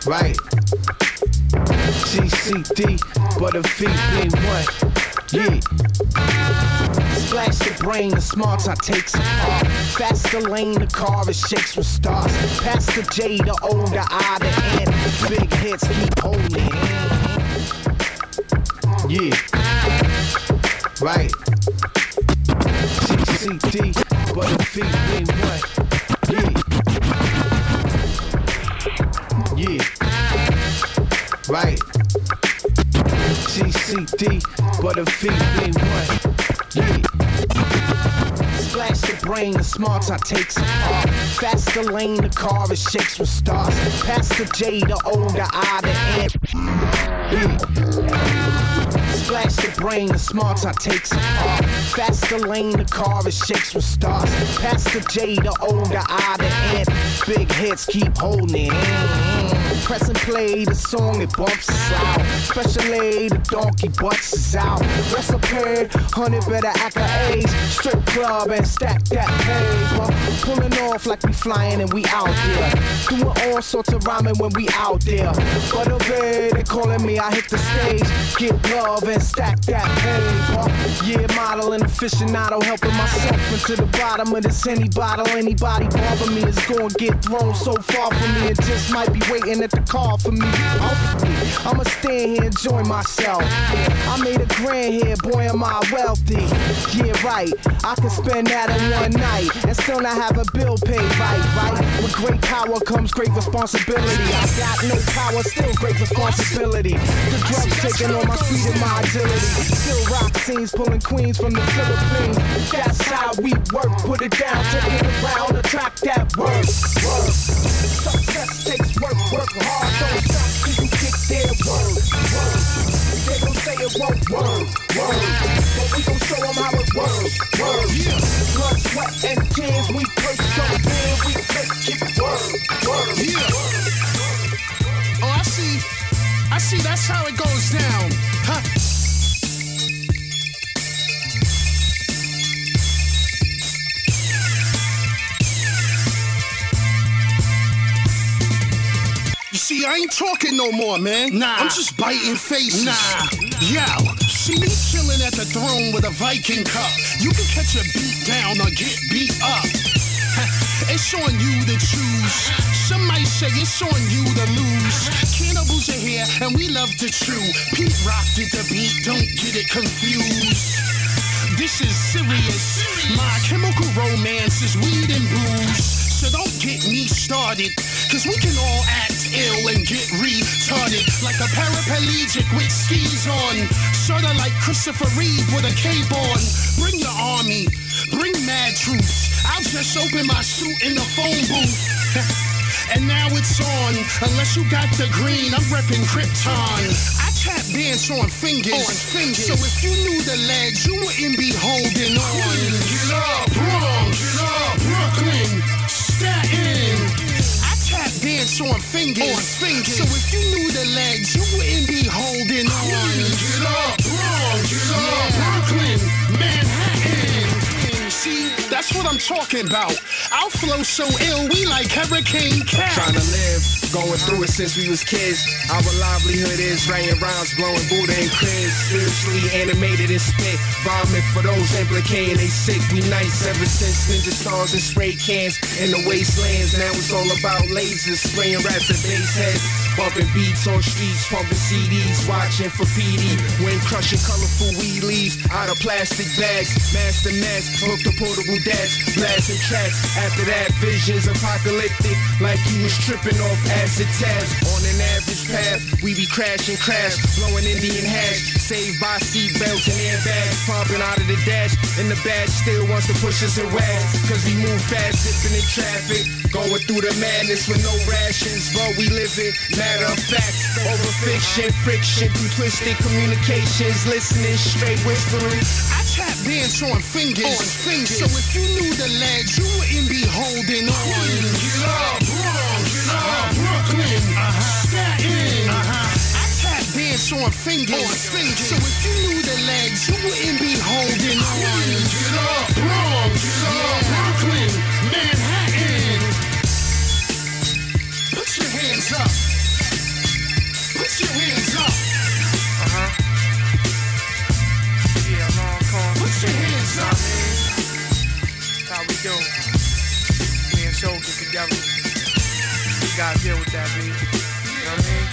right? GCD, but the VB1, yeah. Splash the brain, the smarts I take apart. Faster lane, the car, it shakes with stars. Past the J, the O, the I, the N. Big hits keep holding. Yeah, right. GCD, but the VB1, yeah. Yeah, right. GCD, but the VB1, yeah. Splash the brain, the smarts I take apart. Faster lane, the car, it shakes with stars. Past the J, the O, the I, the N. Yeah. Splash the brain, the smarts I take apart. Faster lane, the car, it shakes with stars. Past the J, the O, the I, the N. Big hits keep holding it. Press and play the song, it bumps us out. Special aid, the donkey butts us out. Recipe, 100 better accolades. Strip club and stack that paper. Pulling off like we flying and we out there. Doing all sorts of rhyming when we out there. But over they calling me, I hit the stage. Get love and stack that paper. Yeah, modeling, aficionado, helping myself into the bottom of this Henny bottle. Anybody bother me is gonna get thrown so far from me. It just might be waiting at the car for me. I'ma stand here and enjoy myself. I made a grand here, boy am I wealthy. Yeah, right, I can spend that in one night and still not have a bill paid, right? With great power comes great responsibility. I got no power, still great responsibility. The drugs taking on my speed and my agility. Still rock scenes, pulling queens from the Philippines. That's how we work, put it down, take it around, attract that work. Success takes work hard, don't stop till you get there, work. They gon' say it won't work, but we gon' show them how it works. Blood, sweat, and tears, we push so big, we make it work. Oh, I see, that's how it goes down, huh? See, I ain't talking no more, man. Nah. I'm just biting faces. Nah. Yo, see me chilling at the throne with a Viking cup. You can catch a beat down or get beat up. It's on you to choose. Some might say it's on you to lose. Cannibals are here and we love to chew. Pete Rock did the beat, don't get it confused. This is serious. My chemical romance is weed and booze. So don't get me started, cause we can all act ill and get retarded. Like a paraplegic with skis on. Sorta like Christopher Reeve with a cape on. Bring your army, bring mad troops. I'll just open my suit in the phone booth. And now it's on, unless you got the green, I'm reppin' Krypton. I tap dance on fingers. So if you knew the legs, you wouldn't be holding on. Get up, Bronx, get up, Brooklyn, Staten. I tap dance on fingers. So if you knew the legs, you wouldn't be holding on. Get up, Bronx, get up, Brooklyn, Manhattan. See, that's what I'm talking about. Our flow so ill, we like Hurricane Cat. Trying to live, going through it since we was kids. Our livelihood is writing rhymes, blowing Buddha and Chris. Spiritually animated and spit. Vomit for those implicated, they sick. We nice ever since ninja stars and spray cans in the wastelands. Now it's all about lasers, spraying raps at bass heads. Bumping beats on streets, pumping CDs, watching for PD. When crushing colorful weed leaves out of plastic bags. Master mask, hooked to portable dads, blasting tracks. After that, visions apocalyptic, like you was tripping off acid tabs. On an average path, we be crashing crash, blowing Indian hash. Saved by seatbelts and airbags, pumping out of the dash. And the badge still wants to push us in rags, cause we move fast, dipping in traffic. Going through the madness with no rations, but we live it. Matter of fact, over fiction, friction, through twisted communications, listening straight, whispering. I tap dance on fingers. So if you knew the legs, you wouldn't be holding on. Get up, Bronx, get up, Brooklyn, Staten. I tap dance on fingers. So if you knew the legs, you wouldn't be holding on. Get up, Bronx, get up, Brooklyn, Manhattan. Put your hands up. together. You gotta deal with that, B. You know what I mean?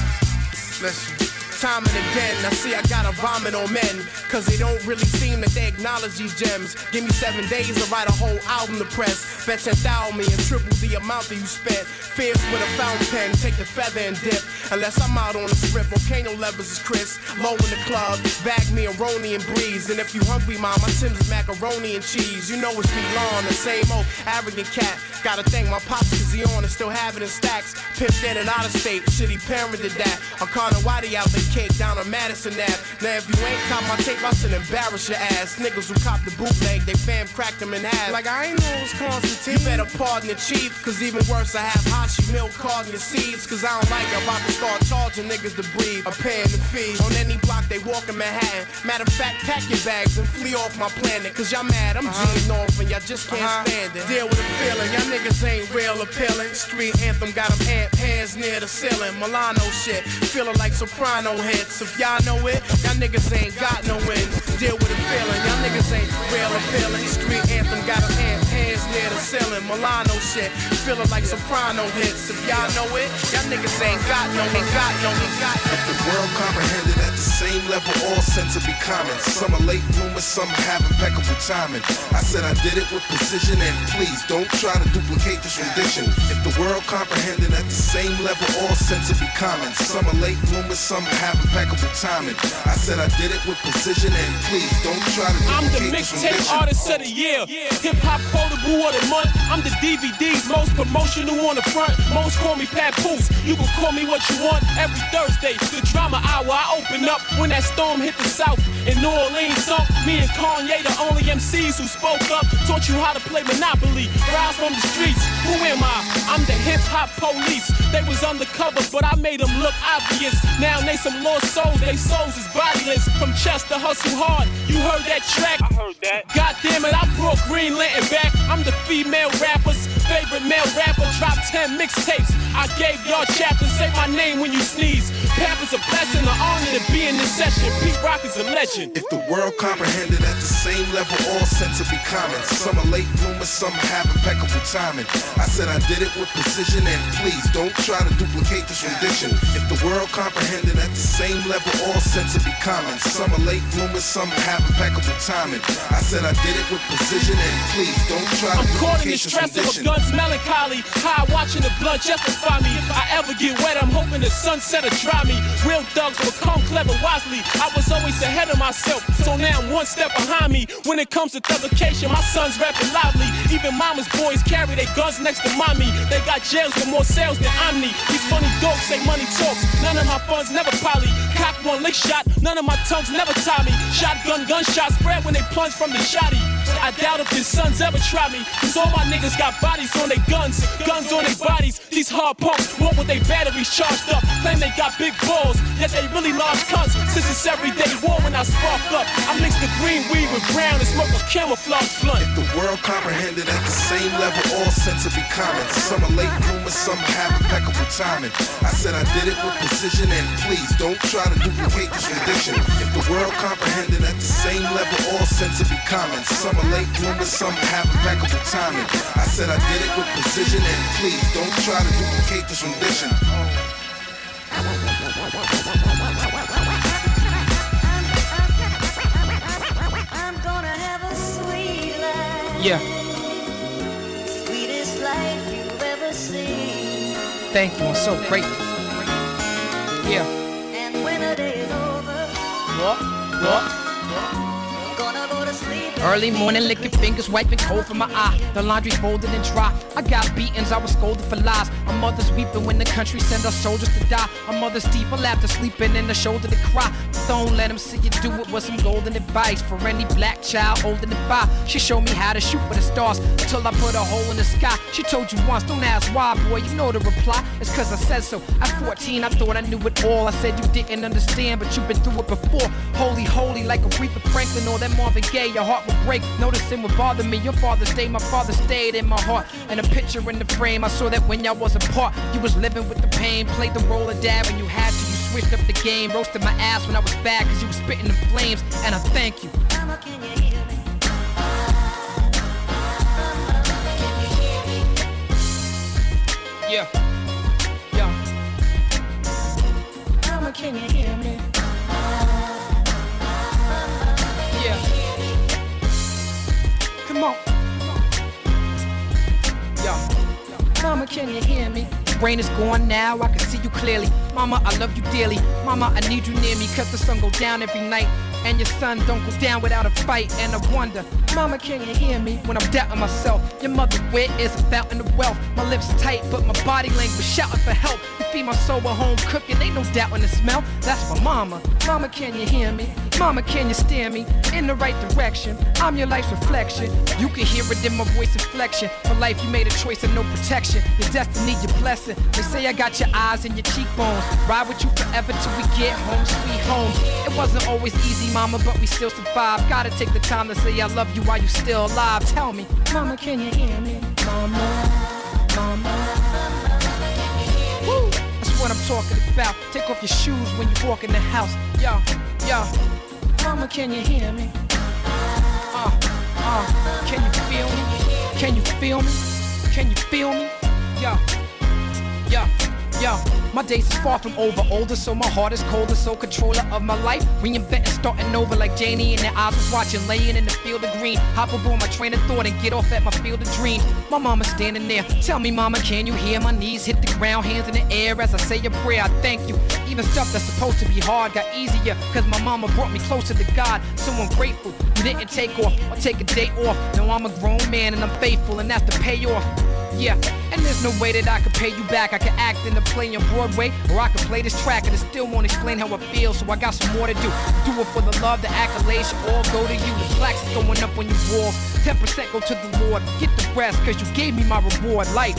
Listen. Time and again, I see I gotta vomit on men, cause they don't really seem that they acknowledge these gems. Give me 7 days to write a whole album to press. Bet 10,000 me and triple the amount that you spent. Fierce with a fountain pen, take the feather and dip. Unless I'm out on the strip, volcano levels is crisp. Low in the club, bag me a Roni and Breeze. And if you hungry, mom, my Tim's is macaroni and cheese. You know it's me long, the same old arrogant cat. Gotta thank my pops cause he on and still have it in stacks. Pimped in and out of state, shitty parented that. I caught a whitey out the cake down on Madison Ave. Now if you ain't caught my tape, I should embarrass your ass. Niggas who cop the bootleg, they fam cracked them in half. Like I ain't know it was Constantine. You better pardon the chief, cause even worse I have Hashi milk card in your seeds. Cause I don't like it, about to start charging niggas to breathe. I'm paying the fee. On any block they walk in Manhattan. Matter of fact, pack your bags and flee off my planet. Cause y'all mad, I'm Gene off and y'all just can't stand it. Deal with the feeling, y'all niggas ain't real appealing. Street anthem got them amp hands near the ceiling. Milano shit, feeling like soprano hits. If y'all know it, y'all niggas ain't got no wins. Deal with the feeling, y'all niggas ain't real appealing. Street anthem got them amp hands near the ceiling. Milano shit, feeling like soprano hits. If y'all know it, y'all niggas ain't got no, ain't got no, ain't got no. If the world comprehended at the same level, all sent to be common. Some are late bloomers, some have impeccable timing. I said I did it with precision, and please don't try to duplicate this rendition. If the world comprehended at the same level, all sent to be common. Some are late bloomers, some have impeccable timing. I said I did it with precision, and please don't try to duplicate I'm the mixtape artist of the year, hip hop quotable of the month. I'm the DVD's most promotional on the front. Most call me Papoose, you can call me what you want. Every Thursday, the drama hour, I open up when that storm hit the south. In New Orleans, sunk me and Kanye, the only MCs who spoke up, taught you how to play Monopoly. Rise from the streets, who am I? I'm the hip hop police. They was undercover, but I made them look obvious. Now they some lost souls, they souls is bodiless. From Chester, hustle hard, you heard that track? I heard that. God damn it, I brought Green Lantern back. I'm the female rapper's favorite male rapper. Drop 10 mixtapes, I gave y'all chapters. Say my name when you sneeze. Papa's a blessing, an honor to be in this session. Pete Rock is a legend. If the world comprehended at the same level, all sent to be common. Some are late bloomers, some have impeccable timing. I said I did it with precision, and please don't try to duplicate this rendition. If the world comprehended at the same level, all sent to be common. Some are late bloomers, some have impeccable timing. I said I did it with precision, and please don't try to duplicate this rendition. I'm caught in the stress of a gun's melancholy. High watching the blood justify me. If I ever get wet, I'm hoping the sunset will dry me. Real thugs will come clever wisely. I was always ahead of myself, so now I'm one step behind me. When it comes to thuggication, my son's rapping loudly. Even mama's boys carry their guns next to mommy. They got jails with more sales than Omni. These funny dogs say money talks. None of my funds never poly. Cock one lick shot, none of my tongues never tie me. Shotgun gunshots spread when they plunge from the shotty. I doubt if his sons ever try me, cause all my niggas got bodies on their guns, guns on their bodies. These hard punks walk with their batteries charged up, claim they got big balls, yet they really large cunts. Since it's everyday war when I spark up, I mix the green weed with brown and smoke a camouflage blunt. If the world comprehended at the same level, all sent to be common. Some are late bloomers, some have impeccable timing. I said I did it with precision, and please don't try to duplicate this rendition. If the world comprehended at the same level, all sent to be common. Some are late bloomers, some have impeccable timing. I said I did it with precision, and please don't try to duplicate this rendition. I'm gonna have a sweet life. Yeah. Sweetest life you've ever seen. Thank you. I'm so grateful. Yeah. And when the day is over, What? I'm gonna go to sleep. Early morning, licking fingers, wiping cold from my eye. The laundry folded and dry. I got beatings, I was scolded for lies. Our mothers weeping when the country send our soldiers to die. Our mothers deep, a laughter sleeping in the shoulder to cry. Don't let them see you do it with some golden advice. For any black child holding it by, she showed me how to shoot for the stars until I put a hole in the sky. She told you once, don't ask why, boy, you know the reply. It's cause I said so. At 14, I thought I knew it all. I said you didn't understand, but you've been through it before. Holy, holy, like Aretha Franklin or that Marvin Gaye, your heart would break. Noticing would bother me. Your father stayed, my father stayed in my heart. And a picture in the frame, I saw that when y'all was apart, you was living with the pain. Played the role of dad when you had to. You switched up the game. Roasted my ass when I was bad, cause you was spitting the flames. And I thank you. Mama, can you hear me? Yeah. Mama, can you hear me? Yeah. Come on. Yeah. Mama, can you hear me? Rain is gone now, I can see you clearly. Mama, I love you dearly. Mama, I need you near me, cause the sun go down every night. And your son don't go down without a fight. And I wonder, Mama, can you hear me when I'm doubting myself? Your mother, where is a fountain of wealth? My lips tight, but my body language shouting for help. You feed my soul a home cooking, ain't no doubt in the smell. That's my mama. Mama, can you hear me? Mama, can you steer me in the right direction? I'm your life's reflection. You can hear it in my voice inflection. For life, you made a choice of no protection. Your destiny, your blessing. They say I got your eyes and your cheekbones. Ride with you forever till we get home, sweet home. It wasn't always easy, mama, but we still survive. Gotta take the time to say I love you while you still alive. Tell me, mama, can you hear me? Mama. Woo, that's what I'm talking about. Take off your shoes when you walk in the house. Yo. Mama, can you hear me? Can you feel me? Can you feel me? Can you feel me? Yo. My days is far from over, older, so my heart is colder, so controller of my life. Reinventing, starting over like Janie and their eyes was watching, laying in the field of green. Hop aboard my train of thought and get off at my field of dreams. My mama standing there, tell me mama, can you hear my knees hit the ground, hands in the air as I say a prayer, I thank you. Even stuff that's supposed to be hard got easier, cause my mama brought me closer to God, so I'm grateful. You didn't take off or take a day off, now I'm a grown man and I'm faithful and that's the payoff. Yeah, and there's no way that I could pay you back. I could act in the play on Broadway, or I could play this track and it still won't explain how I feel. So I got some more to do. Do it for the love, the accolades should all go to you. The plaques is going up on your walls. 10% go to the Lord. Get the rest, cause you gave me my reward. Life.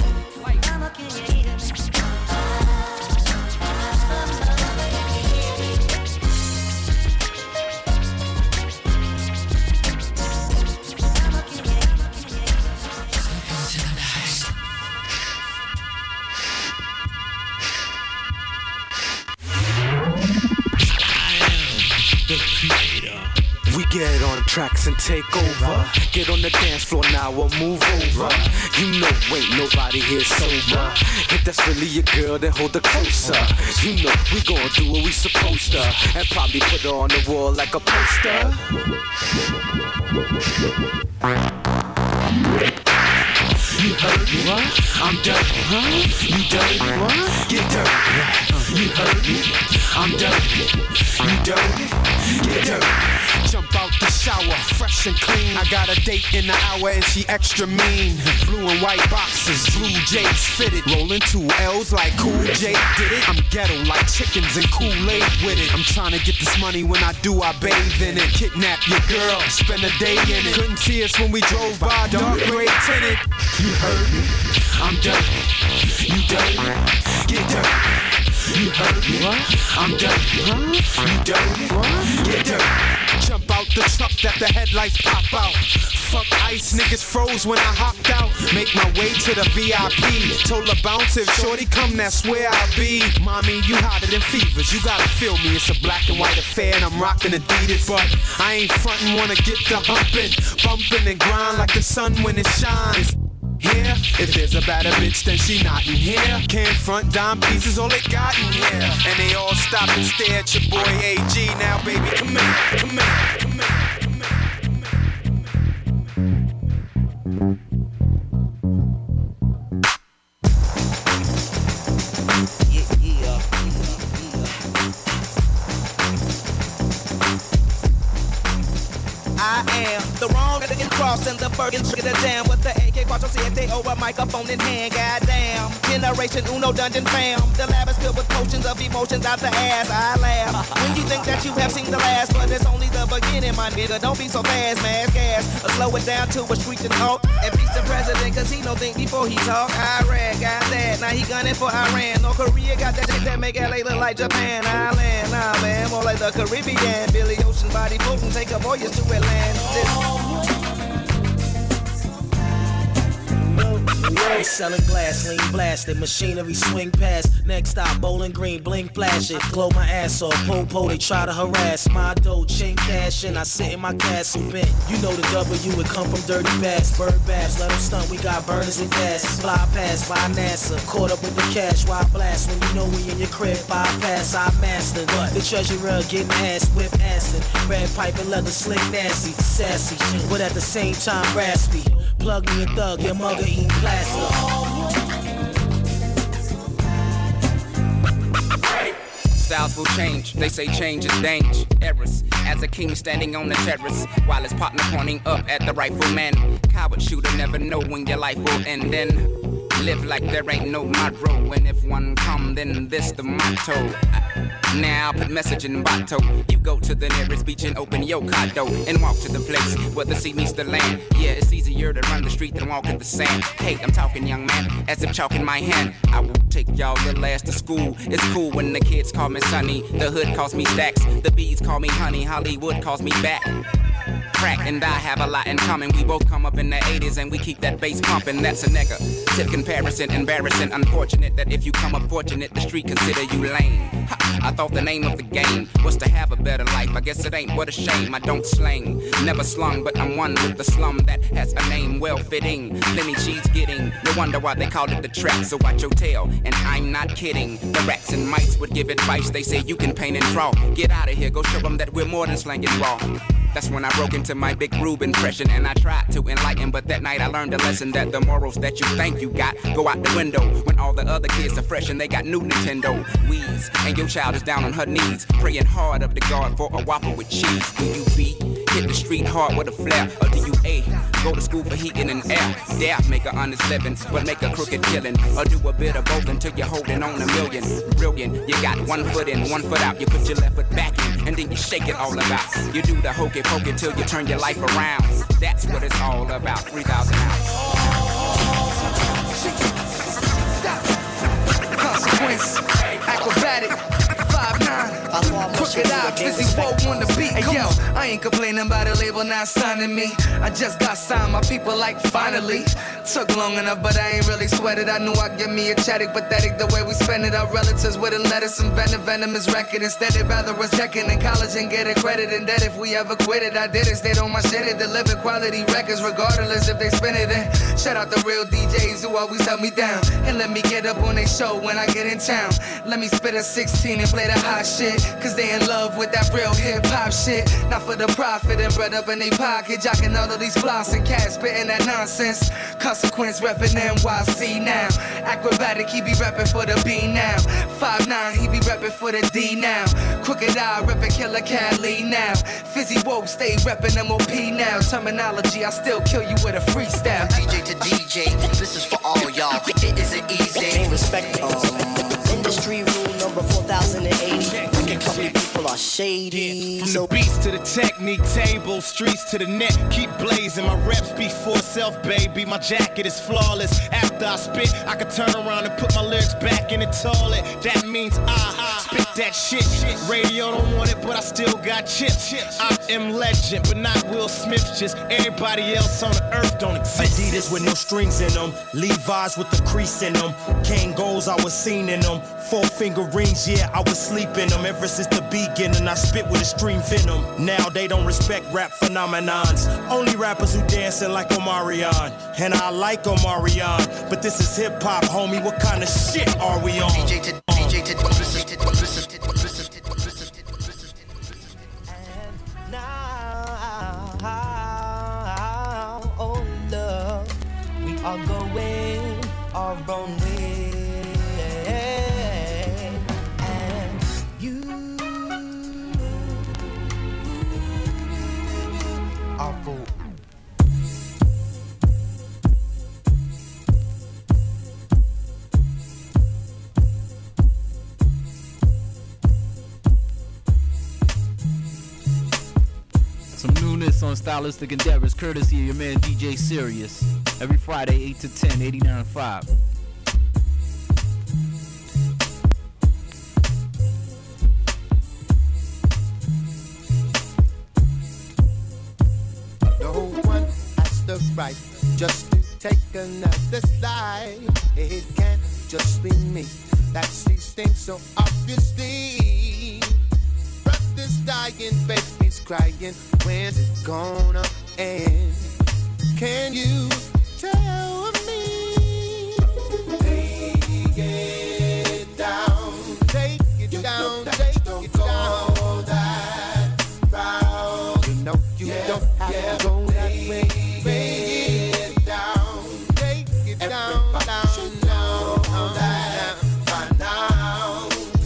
We get on the tracks and take over. Get on the dance floor now or move over. You know ain't nobody here sober. If that's really your girl, then hold her closer. You know we gon' do what we supposed to, and probably put her on the wall like a poster. You heard me? What? I'm dirty. Huh? You dirty? What? Get dirty. You heard me? I'm dirty. You dirty? Get dirty. Jump out the shower, fresh and clean. I got a date in an hour and she extra mean. Blue and white boxes, blue J's fitted. Rolling 2 L's like Cool J did it. I'm ghetto like chickens and Kool-Aid with it. I'm trying to get this money, when I do I bathe in it. Kidnap your girl, spend a day in it. Couldn't see us when we drove by, dark gray tinted. You heard me? I'm dirty. You dirty? Get dirty. You heard me? What? I'm dirty. Huh? You dirty? What? Get dirty. Jump out the truck that the headlights pop out. Fuck ice, niggas froze when I hopped out. Make my way to the VIP. Told her bounce if shorty come, that's where I'll be. Mommy, you hotter than fevers, you gotta feel me. It's a black and white affair and I'm rocking Adidas. But I ain't frontin', wanna get the humpin'. Bumpin' and grind like the sun when it shines. Here, if there's a better bitch, then she not in here. Can't front, dime pieces, all they got in here. And they all stop and stare at your boy AG. Now, baby, come here, come here, come here. I am the wrong and cross and the Bergen get a jam with the AK Quattro Siete over microphone in hand. Goddamn, Generation Uno Dungeon fam. The lab is filled with potions of emotions out the ass. I laugh when you think that you have seen the last, but it's only the beginning, my nigga. Don't be so fast, man. Gas, slow it down to a screeching halt. And peace the president, cause he don't think before he talk. Iraq got that, now he gunning for Iran. North Korea got that shit that make LA look like Japan. Island, nah man, more like the Caribbean. Billy Ocean body floating, take a voyage to Atlantis. Yo, selling glass, lean blasted, machinery swing past. Next stop, Bowling Green, blink flash it. Glow my ass off, po, they try to harass. My dough, chain cash in, I sit in my castle bent. You know the W would come from dirty bass. Bird baths, let them stunt, we got burners and gas. Fly past by NASA, caught up with the cash. Why blast when you know we in your crib? Bypass, I master. What? The treasurer getting ass, whip acid. Red pipe and leather, slick nasty, sassy. But at the same time, raspy. Plug me a thug, your mother eating plastic. Styles will change, they say change is dangerous. As a king standing on the terrace, while his partner pointing up at the rifleman. Coward shooter never know when your life will end. Then live like there ain't no tomorrow. And if one come, then this the motto. Now I put message in bottle. You go to the nearest beach and open your condo and walk to the place where the sea meets the land. Yeah, it's easier to run the street than walk in the sand. Hey, I'm talking young man, as if chalk in my hand. I will take y'all the last to school. It's cool when the kids call me Sonny. The hood calls me Stacks. The bees call me Honey. Hollywood calls me back. Crack and I have a lot in common. We both come up in the 80s and we keep that bass pumping. That's a negative comparison, embarrassing. Unfortunate that if you come up fortunate, the street consider you lame. I thought the name of the game was to have a better life. I guess it ain't, what a shame. I don't slang, never slung, but I'm one with the slum that has a name well fitting. Plenty cheese getting, no wonder why they called it the trap. So watch your tail, and I'm not kidding. The rats and mice would give advice. They say you can paint and draw. Get out of here, go show them that we're more than slanging raw. That's when I broke into my Big Rube impression and I tried to enlighten, but that night I learned a lesson that the morals that you think you got go out the window when all the other kids are fresh and they got new Nintendo Wii's and your child is down on her knees praying hard up to God for a Whopper with cheese. Do you B, hit the street hard with a flare, or do you A, go to school for heating and air? Dare make an honest living, but make a crooked killing, or do a bit of both until you're holding on a million. Brilliant, you got 1 foot in, 1 foot out, you put your left foot back in, and then you shake it all about. You do the hokey pokey till you turn your life around. That's what it's all about. 3,000 hours. Consequence, acrobatic, 5'9", crooked eye, fizzy woke on the beat. Hey yo, I ain't complaining about a label not signing me. I just got signed, my people like finally. Took long enough, but I ain't really sweated. I knew I'd get me a chatic, pathetic the way we spend it. Our relatives wouldn't let us invent a venomous record. Instead, they'd rather us checking in college and get a credit. And that if we ever quit it, I did it. Stayed on my shit and delivered quality records, regardless if they spin it. And shout out the real DJs who always held me down and let me get up on their show when I get in town. Let me spit a 16 and play the hot shit, cause they in love with that real hip-hop shit. Not for the profit and bread up in their pocket, jocking all of these floss and cats spitting that nonsense. Consequence reppin' NYC now. Acrobatic, he be reppin' for the B now. 5'9", he be reppin' for the D now. Crooked eye, reppin' Killer Cali now. Fizzy woke, stay reppin' MOP now. Terminology, I still kill you with a freestyle. DJ to DJ, this is for all y'all. It isn't easy. Ain't respect, industry rule number 4080. Company people are shady. From the beats to the technique table, streets to the net, keep blazing. My reps speak for itself, baby. My jacket is flawless. After I spit, I can turn around and put my lyrics back in the toilet. That means I spit that shit. Radio don't want it, but I still got chips. I am legend, but not Will Smith. Just everybody else on the earth don't exist. Adidas with no strings in them, Levi's with the crease in them. Kangols, I was seen in them. 4-finger rings, yeah, I was sleeping them. Ever since the beginning, I spit with extreme venom. Now they don't respect rap phenomenons. Only rappers who dancing like Omarion. And I like Omarion, but this is hip hop, homie. What kind of shit are we on? DJ to DJ to And now, oh love, we are going our own way. Some newness on Stylistic Endeavors, courtesy of your man DJ Sirius. Every Friday, 8 to 10, 89.5. The whole one has the right just to take another slide. It can't just be me that sees things so obviously. Brothers dying, babies crying. When's it gonna end? Can you tell me? Take it down, take it down, take it down that route. You know you don't have to go that way. Take it down, take it down, down, down that by now.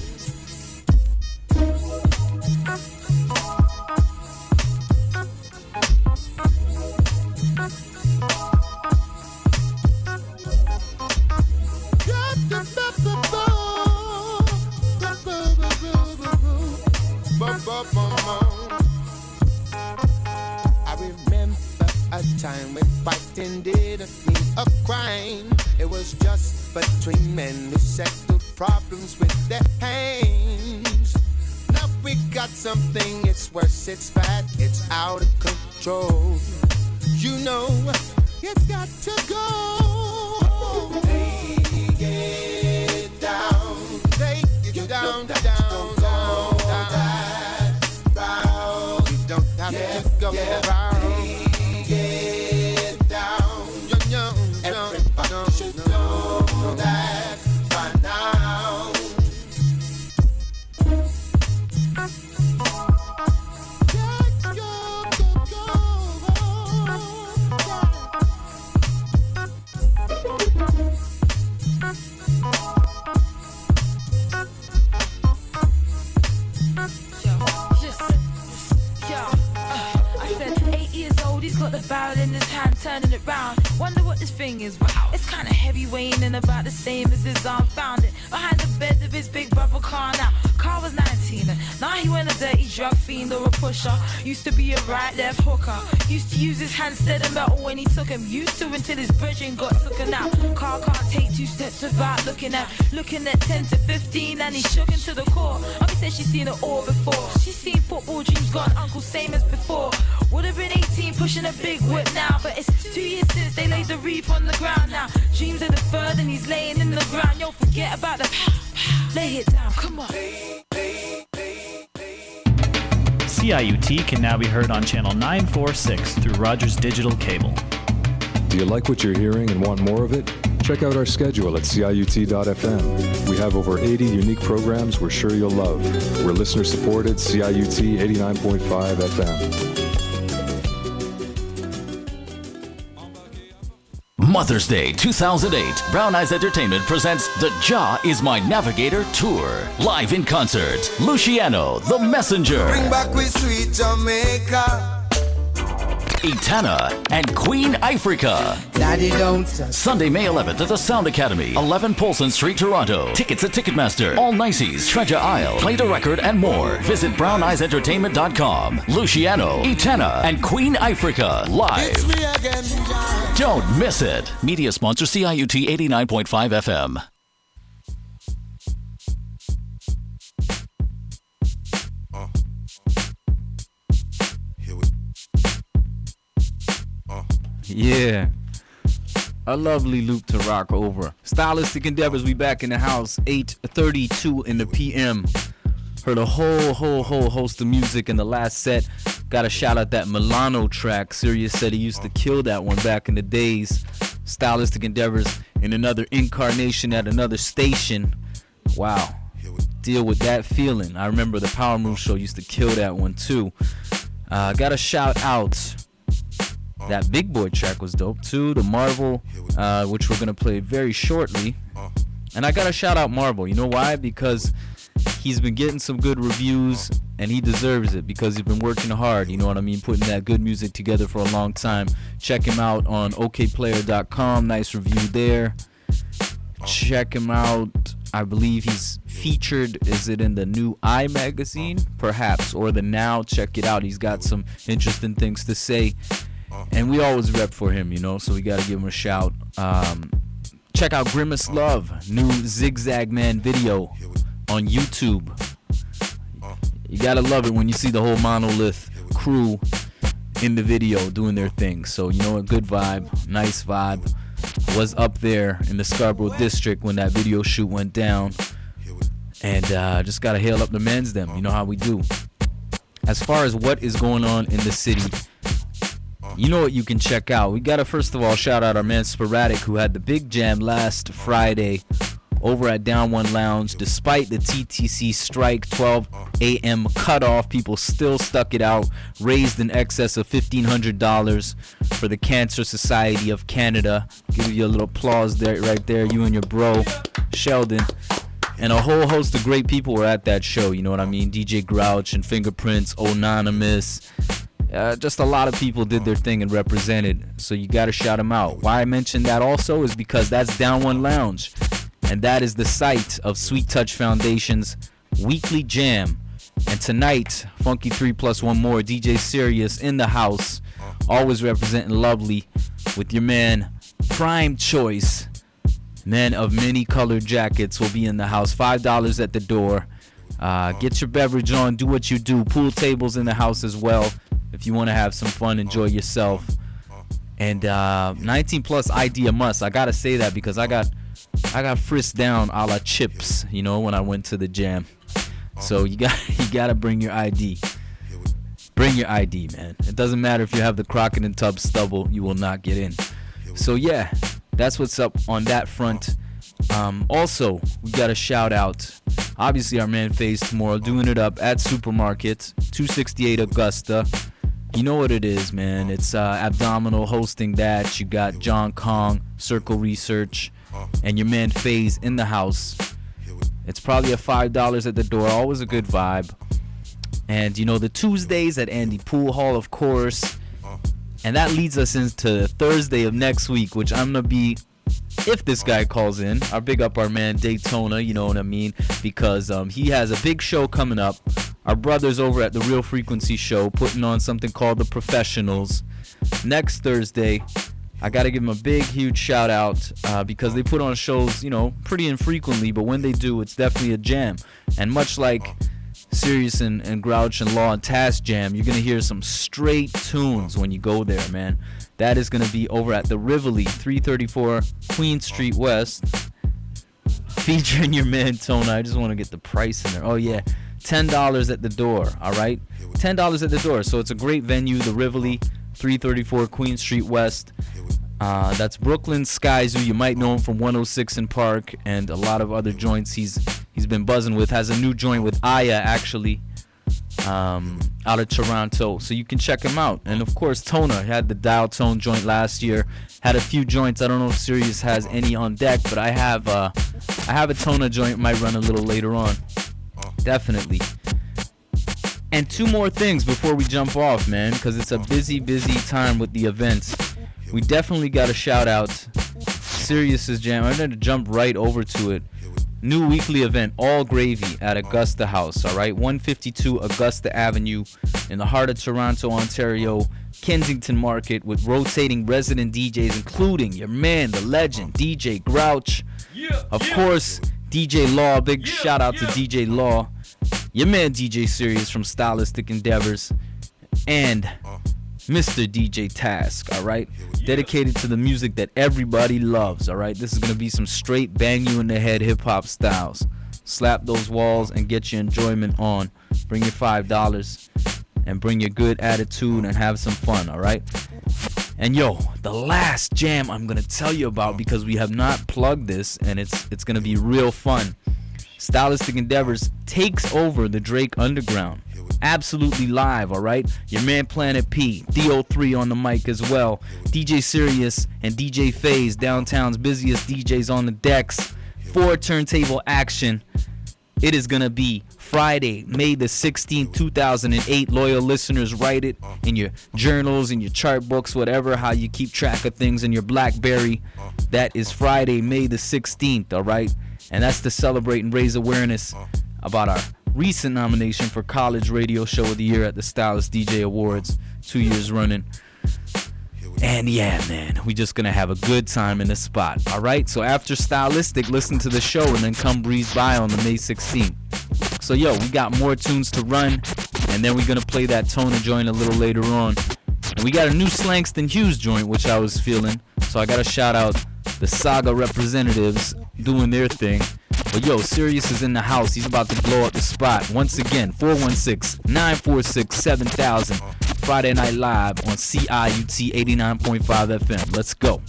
I remember a time when fighting didn't mean a crime. It was just between men who settled problems with their hands. Now we got something, it's worse, it's bad, it's out of control. You know, it's got to go. Take it down, take it down, down, down, down, down. You don't have to go around. Take it down, everybody should know that by now. Got the barrel in his hand, turning it round. Wonder what this thing is, wow. It's kinda heavy, weighing in about the same as his arm. Found it behind the bed of his big brother car now. Carl was 19, and now he went a dirty drug fiend or a pusher. Used to be a right left hooker. Used to use his hand instead of metal when he took him. Used to until his brethren got taken out. Carl can't take 2 steps without looking at 10 to 15, and he's shook into the core. Mommy said she's seen it all before. She's seen football dreams gone, uncle same as before. Would have been 18, pushing a big whip now, but it's 2 years since they laid the reef on the ground now. Dreams of the third and he's laying in the ground. Yo, forget about the lay it down, come on. CIUT can now be heard on channel 946 through Rogers Digital Cable. Do you like what you're hearing and want more of it? Check out our schedule at CIUT.FM. We have over 80 unique programs we're sure you'll love. We're listener-supported CIUT 89.5 FM. Mother's Day 2008, Brown Eyes Entertainment presents The Jah Is My Navigator Tour. Live in concert, Luciano, The Messenger. Bring back with sweet Jamaica. Etana and Queen Ifrica. Daddy don't. Sunday, May 11th at the Sound Academy, 11 Polson Street, Toronto. Tickets at Ticketmaster, All Niceys, Treasure Isle, Play the Record, and more. Visit BrownEyesEntertainment.com. Luciano, Etana, and Queen Ifrica live. It's me again. Don't miss it. Media sponsor CIUT 89.5 FM. Yeah. A lovely loop to rock over. Stylistic Endeavors, we back in the house. 8:32 in the PM. Heard a whole host of music in the last set. Got to shout out that Milano track. Sirius said he used to kill that one back in the days. Stylistic Endeavors in another incarnation at another station. Wow. Deal with that feeling. I remember the Power Move Show used to kill that one too. Got to shout out that Big Boy track was dope too. The Marvel, which we're going to play very shortly. And I got to shout out Marvel. You know why? Because he's been getting some good reviews, and he deserves it because he's been working hard, you know what I mean, putting that good music together for a long time. Check him out on okplayer.com. Nice review there. Check him out. I believe he's featured, is it in the new I magazine? Perhaps, or the Now. Check it out. He's got some interesting things to say. And we always rep for him, you know, so we got to give him a shout. Check out Grimace Love, new Zigzag Man video on YouTube. You got to love it when you see the whole Monolith crew in the video doing their thing. So, you know, a good vibe, nice vibe. was up there in the Scarborough district when that video shoot went down. And just gotta hail up the men's them. You know how we do. As far as what is going on in the city, you know what you can check out. We gotta first of all shout out our man Sporadic, who had the big jam last Friday over at Down One Lounge. Despite the TTC strike, 12 a.m. cutoff, people still stuck it out, raised in excess of $1,500 for the Cancer Society of Canada. Give you a little applause there, right there, you and your bro Sheldon. And a whole host of great people were at that show, you know what I mean? DJ Grouch and Fingerprints, Anonymous. Just a lot of people did their thing and represented, so you gotta shout them out. Why I mentioned that also is because that's Down One Lounge, and that is the site of Sweet Touch Foundation's weekly jam. And tonight, Funky 3 plus one more, DJ Sirius in the house, always representing lovely with your man Prime Choice. Men of many colored jackets will be in the house. $5 at the door. Get your beverage on. Do what you do. Pool tables in the house as well. If you want to have some fun, enjoy yourself. And 19 plus ID a must. I gotta say that because I got frisked down a la Chips, you know, when I went to the jam. So you gotta bring your ID. Bring your ID, man. It doesn't matter if you have the Crockett and Tubbs stubble. You will not get in. So yeah. That's what's up on that front. Also, we got a shout out. Obviously, our man FaZe tomorrow doing it up at Supermarket, 268 Augusta. You know what it is, man. It's Abdominal hosting that. You got John Kong, Circle Research, and your man FaZe in the house. It's probably a $5 at the door. Always a good vibe. And, you know, the Tuesdays at Andy Pool Hall, of course. And that leads us into Thursday of next week, which I'm going to be, if this guy calls in, I'll big up our man Daytona, you know what I mean, because he has a big show coming up. Our brothers over at the Real Frequency Show putting on something called The Professionals. Next Thursday, I got to give them a big, huge shout out because they put on shows, you know, pretty infrequently, but when they do, it's definitely a jam. And much like Sirius and Grouch and Law and Task Jam, you're going to hear some straight tunes when you go there, man. That is going to be over at the Rivoli, 334 Queen Street West, featuring your man Tona. I just want to get the price in there. Oh, yeah, $10 at the door, all right? $10 at the door. So it's a great venue, the Rivoli, 334 Queen Street West. That's Brooklyn Sky Zoo. You might know him from 106 in Park and a lot of other joints he's been buzzing with. Has a new joint with Aya, actually, out of Toronto. So you can check him out. And, of course, Tona had the Dial Tone joint last year. Had a few joints. I don't know if Sirius has any on deck, but I have a Tona joint. Might run a little later on. Definitely. And two more things before we jump off, man, because it's a busy, busy time with the events. We definitely got to shout out Sirius's jam. I'm going to jump right over to it. New weekly event, All Gravy at Augusta House, all right? 152 Augusta Avenue in the heart of Toronto, Ontario, Kensington Market, with rotating resident DJs, including your man, the legend, DJ Grouch. Of course, DJ Law. Big shout out to DJ Law. Your man, DJ Sirius from Stylistic Endeavors. And Mr. DJ Task, all right? Dedicated to the music that everybody loves, all right? This is going to be some straight bang you in the head hip-hop styles. Slap those walls and get your enjoyment on. Bring your $5 and bring your good attitude and have some fun, all right? And yo, the last jam I'm going to tell you about, because we have not plugged this, and it's going to be real fun. Stylistic Endeavors takes over the Drake Underground. Absolutely live, all right? Your man Planet P, Theo3 on the mic as well. DJ Sirius and DJ FaZe, downtown's busiest DJs on the decks. 4 turntable action. It is going to be Friday, May the 16th, 2008. Loyal listeners, write it in your journals, in your chart books, whatever, how you keep track of things in your BlackBerry. That is Friday, May the 16th, all right? And that's to celebrate and raise awareness about our recent nomination for College Radio Show of the Year at the Stylist DJ Awards, 2 years running. And yeah, man, we just gonna have a good time in the spot, all right? So after Stylistic, listen to the show and then come breeze by on the May 16th. So yo, we got more tunes to run, and then we're gonna play that Tona joint a little later on. And we got a new Slangston Hughes joint, which I was feeling, so I gotta shout out the Saga representatives doing their thing. But yo, Sirius is in the house. He's about to blow up the spot. Once again, 416-946-7000. Friday Night Live on CIUT 89.5 FM. Let's go.